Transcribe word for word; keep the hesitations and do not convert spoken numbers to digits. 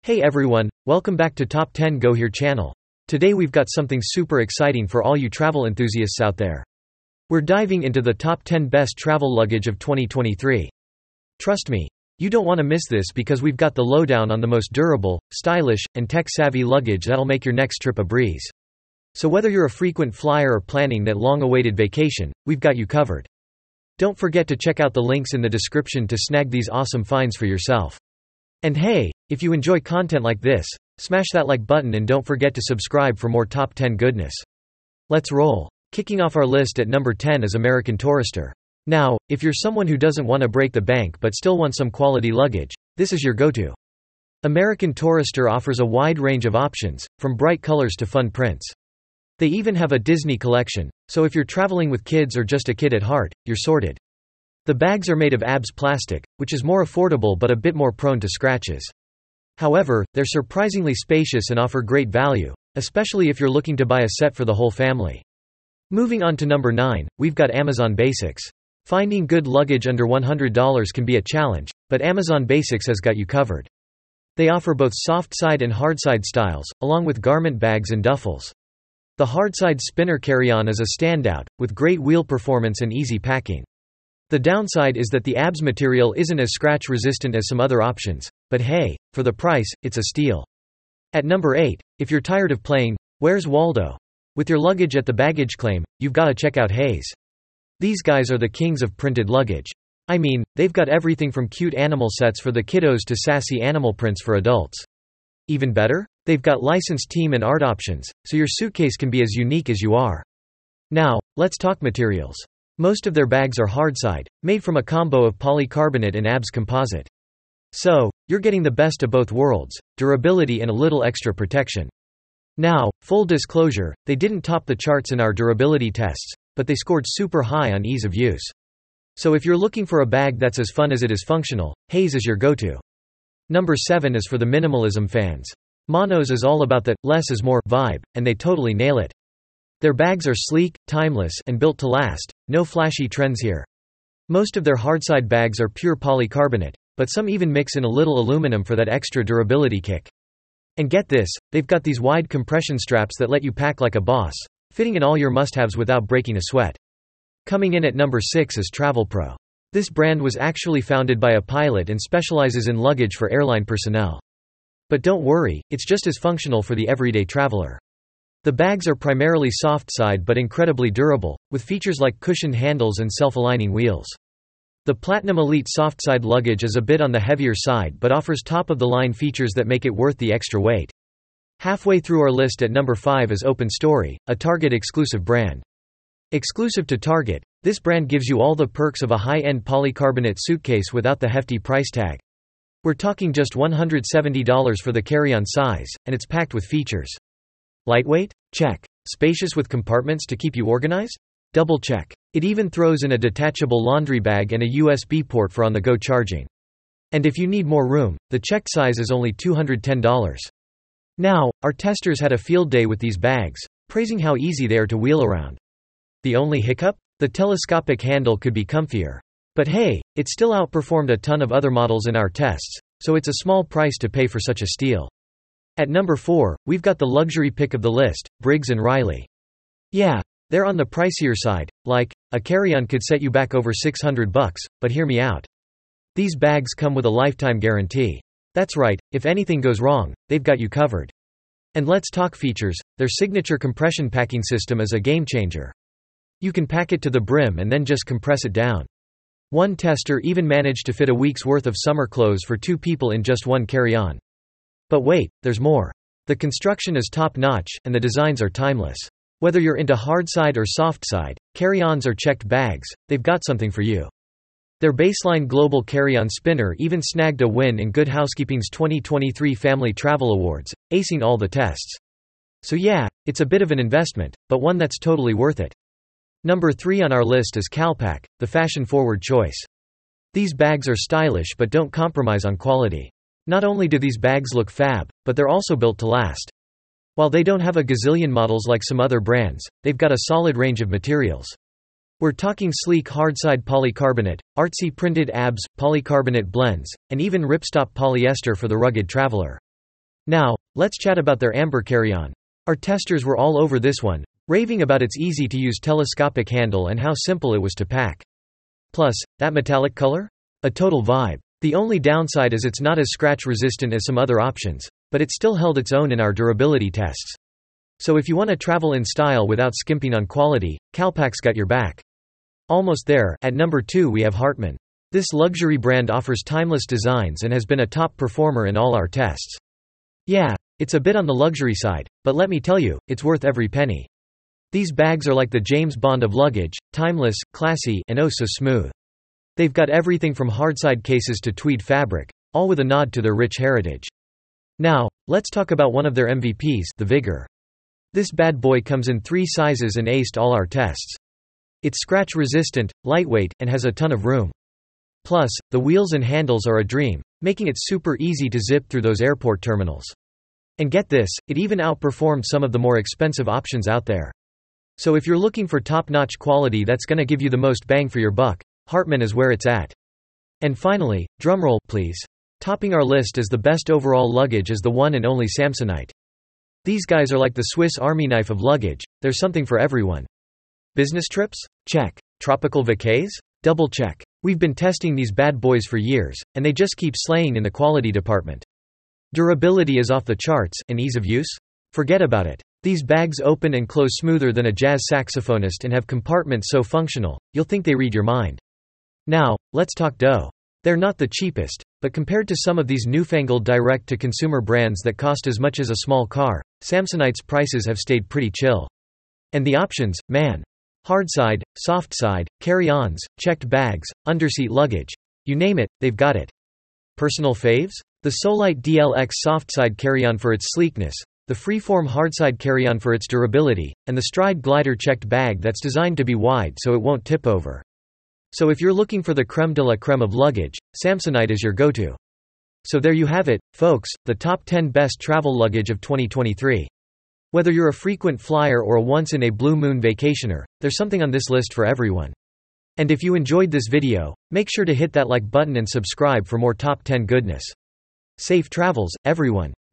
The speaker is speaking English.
Hey everyone, welcome back to Top ten Go Here channel. Today we've got something super exciting for all you travel enthusiasts out there. We're diving into the top ten best travel luggage of twenty twenty-three. Trust me, you don't want to miss this because we've got the lowdown on the most durable, stylish, and tech-savvy luggage that'll make your next trip a breeze. So whether you're a frequent flyer or planning that long-awaited vacation, we've got you covered. Don't forget to check out the links in the description to snag these awesome finds for yourself. And hey, if you enjoy content like this, smash that like button and don't forget to subscribe for more top ten goodness. Let's roll. Kicking off our list at number ten is American Tourister. Now, if you're someone who doesn't want to break the bank but still wants some quality luggage, this is your go-to. American Tourister offers a wide range of options, from bright colors to fun prints. They even have a Disney collection, so if you're traveling with kids or just a kid at heart, you're sorted. The bags are made of A B S plastic, which is more affordable but a bit more prone to scratches. However, they're surprisingly spacious and offer great value, especially if you're looking to buy a set for the whole family. Moving on to number nine, we've got Amazon Basics. Finding good luggage under one hundred dollars can be a challenge, but Amazon Basics has got you covered. They offer both soft-side and hard-side styles, along with garment bags and duffels. The hard-side spinner carry-on is a standout, with great wheel performance and easy packing. The downside is that the A B S material isn't as scratch-resistant as some other options, but hey, for the price, it's a steal. At number eight, if you're tired of playing, Where's Waldo? With your luggage at the baggage claim, you've got to check out Hays. These guys are the kings of printed luggage. I mean, they've got everything from cute animal sets for the kiddos to sassy animal prints for adults. Even better? They've got licensed team and art options, so your suitcase can be as unique as you are. Now, let's talk materials. Most of their bags are hardside, made from a combo of polycarbonate and A B S composite. So, you're getting the best of both worlds, durability and a little extra protection. Now, full disclosure, they didn't top the charts in our durability tests, but they scored super high on ease of use. So if you're looking for a bag that's as fun as it is functional, Hays is your go-to. Number seven is for the minimalism fans. Monos is all about the less is more vibe, and they totally nail it. Their bags are sleek, timeless, and built to last, no flashy trends here. Most of their hardside bags are pure polycarbonate, but some even mix in a little aluminum for that extra durability kick. And get this, they've got these wide compression straps that let you pack like a boss, fitting in all your must-haves without breaking a sweat. Coming in at number six is TravelPro. This brand was actually founded by a pilot and specializes in luggage for airline personnel. But don't worry, it's just as functional for the everyday traveler. The bags are primarily soft-side but incredibly durable, with features like cushioned handles and self-aligning wheels. The Platinum Elite soft-side luggage is a bit on the heavier side but offers top-of-the-line features that make it worth the extra weight. Halfway through our list at number five is Open Story, a Target-exclusive brand. Exclusive to Target, this brand gives you all the perks of a high-end polycarbonate suitcase without the hefty price tag. We're talking just one hundred seventy dollars for the carry-on size, and it's packed with features. Lightweight? Check. Spacious with compartments to keep you organized? Double check. It even throws in a detachable laundry bag and a U S B port for on-the-go charging. And if you need more room, the checked size is only two hundred ten dollars. Now, our testers had a field day with these bags, praising how easy they are to wheel around. The only hiccup? The telescopic handle could be comfier. But hey, it still outperformed a ton of other models in our tests, so it's a small price to pay for such a steal. At number four, we've got the luxury pick of the list, Briggs and Riley. Yeah, they're on the pricier side, like, a carry-on could set you back over six hundred bucks, but hear me out. These bags come with a lifetime guarantee. That's right, if anything goes wrong, they've got you covered. And let's talk features, their signature compression packing system is a game-changer. You can pack it to the brim and then just compress it down. One tester even managed to fit a week's worth of summer clothes for two people in just one carry-on. But wait, there's more. The construction is top-notch, and the designs are timeless. Whether you're into hard-side or soft-side, carry-ons or checked bags, they've got something for you. Their baseline global carry-on spinner even snagged a win in Good Housekeeping's twenty twenty-three Family Travel Awards, acing all the tests. So yeah, it's a bit of an investment, but one that's totally worth it. Number three on our list is Calpak, the fashion-forward choice. These bags are stylish but don't compromise on quality. Not only do these bags look fab, but they're also built to last. While they don't have a gazillion models like some other brands, they've got a solid range of materials. We're talking sleek hardside polycarbonate, artsy printed A B S, polycarbonate blends, and even ripstop polyester for the rugged traveler. Now, let's chat about their Amber carry-on. Our testers were all over this one, raving about its easy-to-use telescopic handle and how simple it was to pack. Plus, that metallic color? A total vibe. The only downside is it's not as scratch-resistant as some other options, but it still held its own in our durability tests. So if you want to travel in style without skimping on quality, Calpak's got your back. Almost there. At number two we have Hartmann. This luxury brand offers timeless designs and has been a top performer in all our tests. Yeah, it's a bit on the luxury side, but let me tell you, it's worth every penny. These bags are like the James Bond of luggage, timeless, classy, and oh so smooth. They've got everything from hardside cases to tweed fabric, all with a nod to their rich heritage. Now, let's talk about one of their M V Ps, the Vigor. This bad boy comes in three sizes and aced all our tests. It's scratch-resistant, lightweight, and has a ton of room. Plus, the wheels and handles are a dream, making it super easy to zip through those airport terminals. And get this, it even outperformed some of the more expensive options out there. So if you're looking for top-notch quality that's gonna give you the most bang for your buck, Hartmann is where it's at. And finally, drumroll, please. Topping our list as the best overall luggage is the one and only Samsonite. These guys are like the Swiss Army knife of luggage, there's something for everyone. Business trips? Check. Tropical vacays? Double check. We've been testing these bad boys for years, and they just keep slaying in the quality department. Durability is off the charts, and ease of use? Forget about it. These bags open and close smoother than a jazz saxophonist and have compartments so functional, you'll think they read your mind. Now, let's talk dough. They're not the cheapest, but compared to some of these newfangled direct-to-consumer brands that cost as much as a small car, Samsonite's prices have stayed pretty chill. And the options, man. Hardside, soft side, carry-ons, checked bags, underseat luggage. You name it, they've got it. Personal faves? The Solite D L X softside carry-on for its sleekness, the Freeform hardside carry-on for its durability, and the Stride glider checked bag that's designed to be wide so it won't tip over. So if you're looking for the creme de la creme of luggage, Samsonite is your go-to. So there you have it, folks, the top ten best travel luggage of twenty twenty-three. Whether you're a frequent flyer or a once-in-a-blue-moon vacationer, there's something on this list for everyone. And if you enjoyed this video, make sure to hit that like button and subscribe for more top ten goodness. Safe travels, everyone.